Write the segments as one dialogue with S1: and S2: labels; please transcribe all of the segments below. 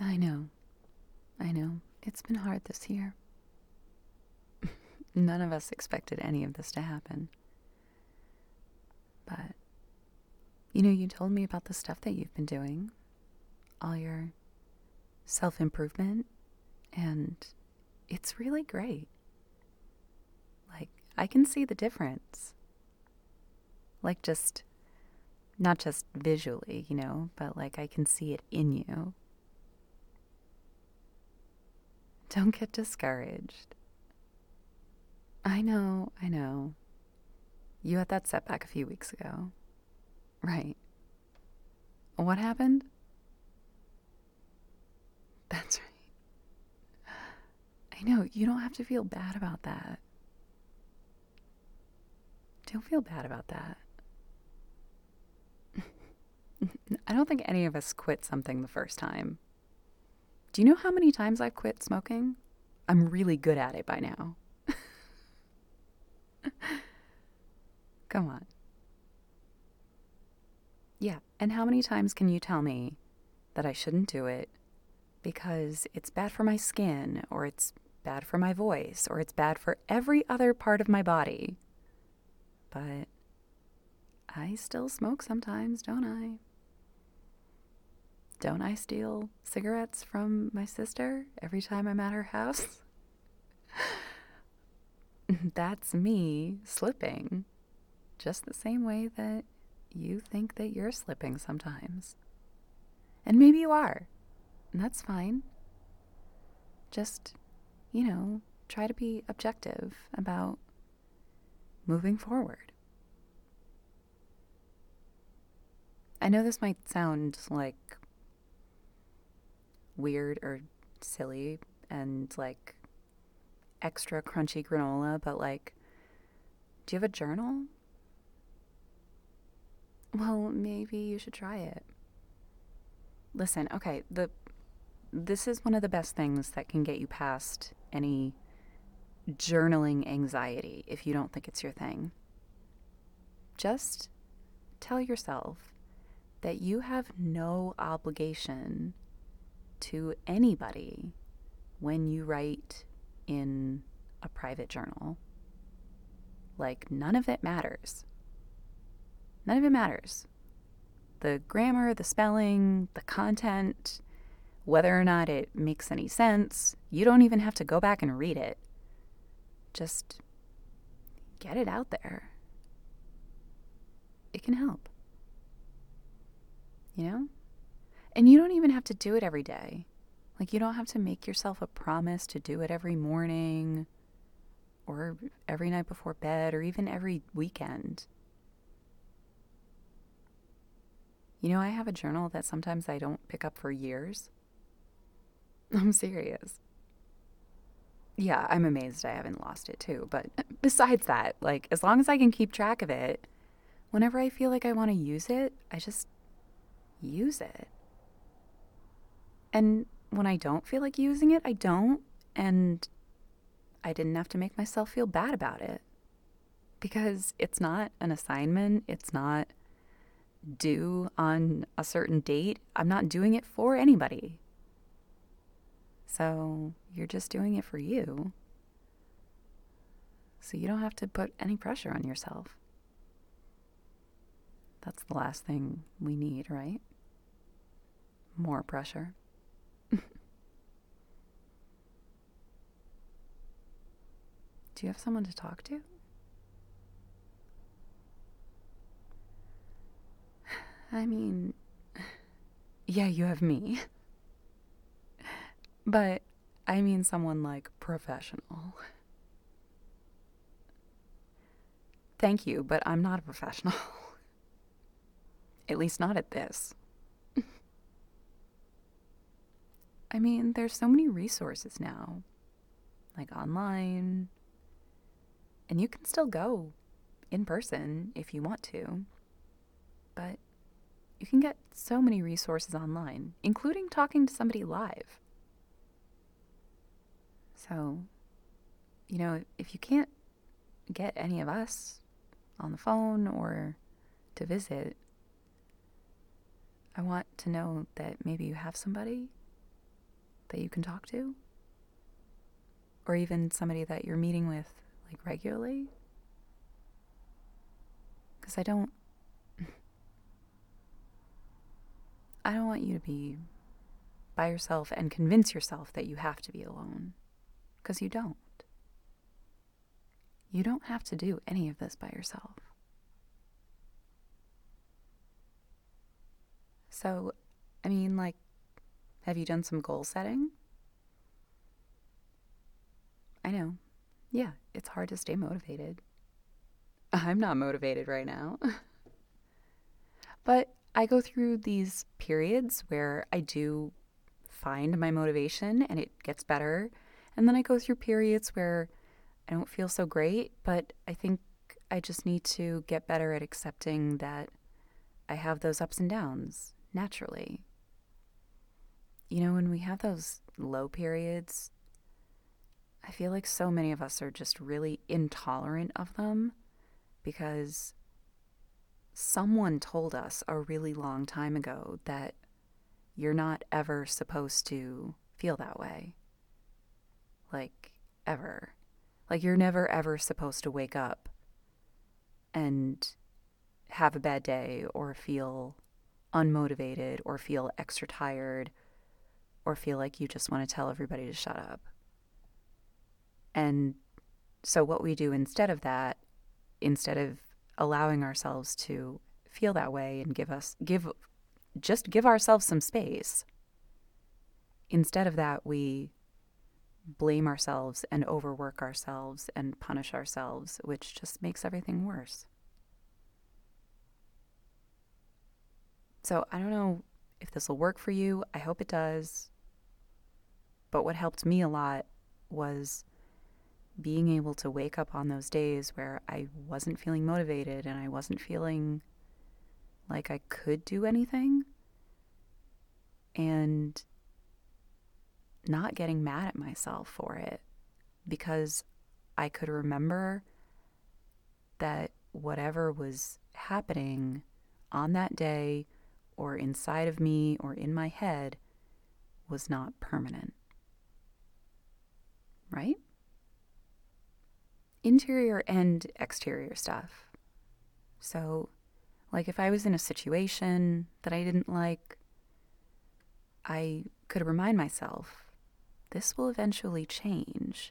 S1: I know. I know. It's been hard this year. None of us expected any of this to happen. But, you told me about the stuff that you've been doing, all your self improvement, and it's really great. Like, I can see the difference. Like, not just visually, but like I can see it in you. Don't get discouraged. I know, I know. You had that setback a few weeks ago. Right. What happened? That's right. I know, you don't have to feel bad about that. Don't feel bad about that. I don't think any of us quit something the first time. Do you know how many times I've quit smoking? I'm really good at it by now. Come on. Yeah, and how many times can you tell me that I shouldn't do it because it's bad for my skin, or it's bad for my voice, or it's bad for every other part of my body? But I still smoke sometimes, don't I? Don't I steal cigarettes from my sister every time I'm at her house? That's me slipping, just the same way that you think that you're slipping sometimes. And maybe you are, and that's fine. Just, try to be objective about moving forward. I know this might sound like weird or silly and like extra crunchy granola, but like, do you have a journal? Well, maybe you should try it. Listen, okay, this is one of the best things that can get you past any journaling anxiety if you don't think it's your thing. Just tell yourself that you have no obligation to anybody when you write in a private journal. Like, none of it matters. None of it matters. The grammar, the spelling, the content, whether or not it makes any sense, you don't even have to go back and read it. Just get it out there. It can help. And you don't even have to do it every day. Like, you don't have to make yourself a promise to do it every morning or every night before bed or even every weekend. I have a journal that sometimes I don't pick up for years. I'm serious. Yeah, I'm amazed I haven't lost it too. But besides that, like, as long as I can keep track of it, whenever I feel like I want to use it, I just use it. And when I don't feel like using it, I don't. And I didn't have to make myself feel bad about it. Because it's not an assignment, it's not due on a certain date. I'm not doing it for anybody. So you're just doing it for you. So you don't have to put any pressure on yourself. That's the last thing we need, right? More pressure. Do you have someone to talk to? I mean, yeah, you have me. But I mean someone like professional. Thank you, but I'm not a professional. At least not at this. I mean, there's so many resources now, like online, and you can still go in person if you want to. But you can get so many resources online, including talking to somebody live. So, if you can't get any of us on the phone or to visit, I want to know that maybe you have somebody that you can talk to? Or even somebody that you're meeting with like regularly? Because I don't want you to be by yourself and convince yourself that you have to be alone. Because you don't. You don't have to do any of this by yourself. So, I mean, like, have you done some goal setting? I know. Yeah, it's hard to stay motivated. I'm not motivated right now. But I go through these periods where I do find my motivation and it gets better. And then I go through periods where I don't feel so great, but I think I just need to get better at accepting that I have those ups and downs naturally. You know, when we have those low periods, I feel like so many of us are just really intolerant of them because someone told us a really long time ago that you're not ever supposed to feel that way. Like, ever. Like, you're never ever supposed to wake up and have a bad day or feel unmotivated or feel extra tired or feel like you just want to tell everybody to shut up. And so what we do instead of that, instead of allowing ourselves to feel that way and give ourselves some space, instead of that we blame ourselves and overwork ourselves and punish ourselves, which just makes everything worse. So I don't know if this will work for you. I hope it does. But what helped me a lot was being able to wake up on those days where I wasn't feeling motivated and I wasn't feeling like I could do anything, and not getting mad at myself for it, because I could remember that whatever was happening on that day or inside of me or in my head was not permanent. Right? Interior and exterior stuff. So, like if I was in a situation that I didn't like, I could remind myself, this will eventually change.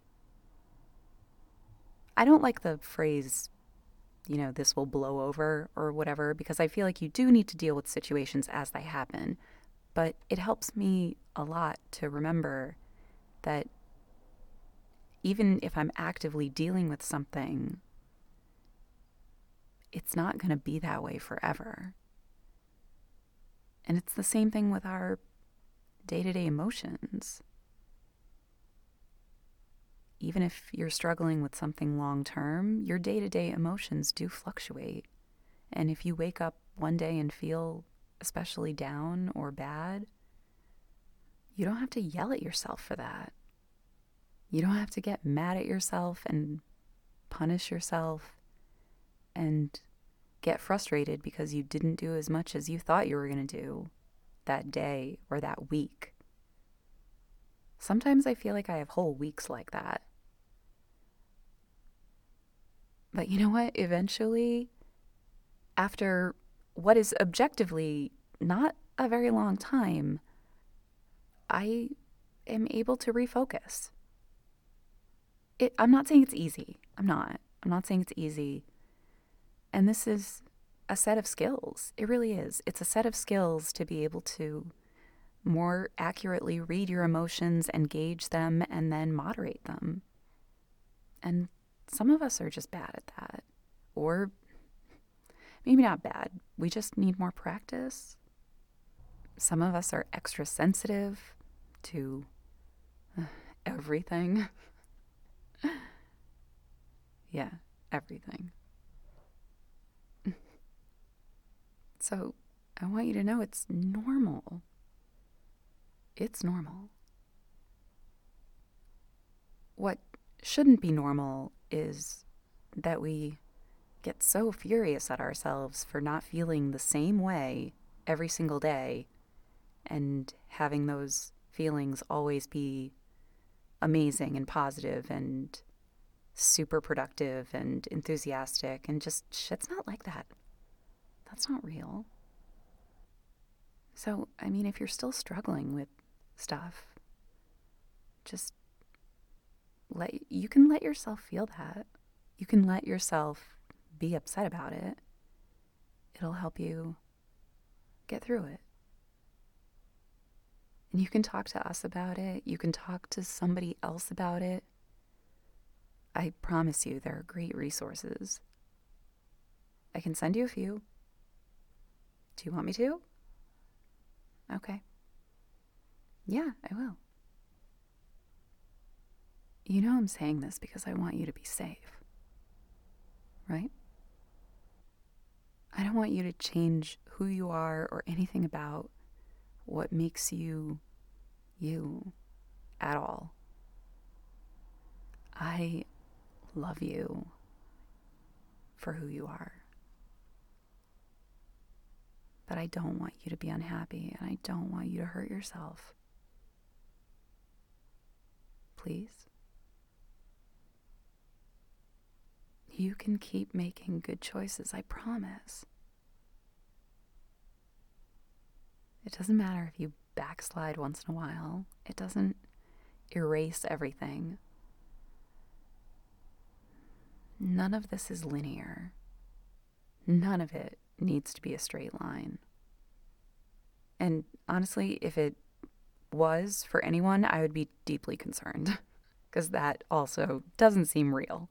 S1: I don't like the phrase, this will blow over or whatever, because I feel like you do need to deal with situations as they happen. But it helps me a lot to remember that even if I'm actively dealing with something, it's not going to be that way forever. And it's the same thing with our day-to-day emotions. Even if you're struggling with something long-term, your day-to-day emotions do fluctuate. And if you wake up one day and feel especially down or bad, you don't have to yell at yourself for that. You don't have to get mad at yourself and punish yourself and get frustrated because you didn't do as much as you thought you were going to do that day or that week. Sometimes I feel like I have whole weeks like that. But you know what? Eventually, after what is objectively not a very long time, I am able to refocus. I'm not saying it's easy. I'm not saying it's easy. And this is a set of skills. It really is. It's a set of skills to be able to more accurately read your emotions and gauge them and then moderate them. And some of us are just bad at that. Or maybe not bad. We just need more practice. Some of us are extra sensitive to everything. Yeah, everything. So I want you to know it's normal. It's normal. What shouldn't be normal is that we get so furious at ourselves for not feeling the same way every single day and having those feelings always be amazing and positive and super productive and enthusiastic, and just shit's not like that. That's not real. So, I mean, if you're still struggling with stuff, just you can let yourself feel that. You can let yourself be upset about it. It'll help you get through it. And you can talk to us about it. You can talk to somebody else about it. I promise you, there are great resources. I can send you a few. Do you want me to? Okay. Yeah, I will. You know I'm saying this because I want you to be safe. Right? I don't want you to change who you are or anything about what makes you you at all. I love you for who you are. But I don't want you to be unhappy, and I don't want you to hurt yourself. Please? You can keep making good choices, I promise. It doesn't matter if you backslide once in a while. It doesn't erase everything. None of this is linear. None of it needs to be a straight line. And honestly, if it was for anyone, I would be deeply concerned, because that also doesn't seem real.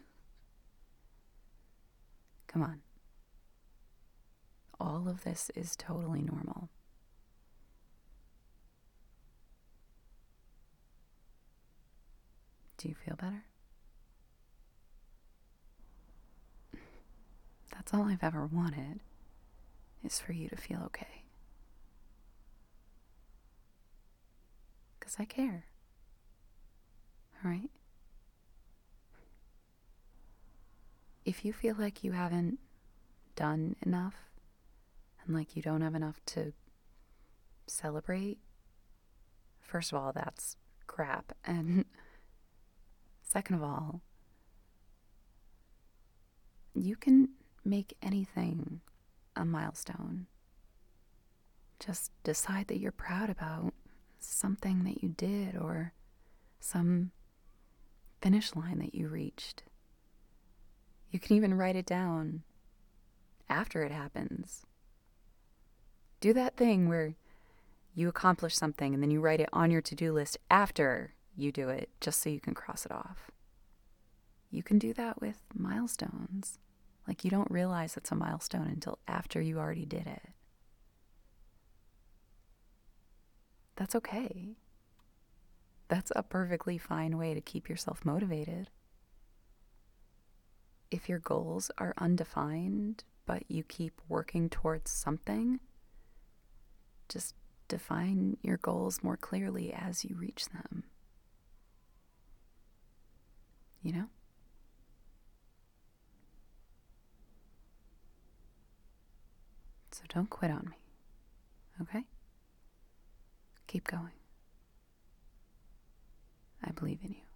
S1: Come on. All of this is totally normal. Do you feel better? That's all I've ever wanted, is for you to feel okay. Because I care. All right? If you feel like you haven't done enough, and like you don't have enough to celebrate, first of all, that's crap. And second of all, you can make anything a milestone. Just decide that you're proud about something that you did, or some finish line that you reached. You can even write it down after it happens. Do that thing where you accomplish something and then you write it on your to-do list after you do it, just so you can cross it off. You can do that with milestones. Like, you don't realize it's a milestone until after you already did it. That's okay. That's a perfectly fine way to keep yourself motivated. If your goals are undefined, but you keep working towards something, just define your goals more clearly as you reach them. You know? So don't quit on me, okay? Keep going. I believe in you.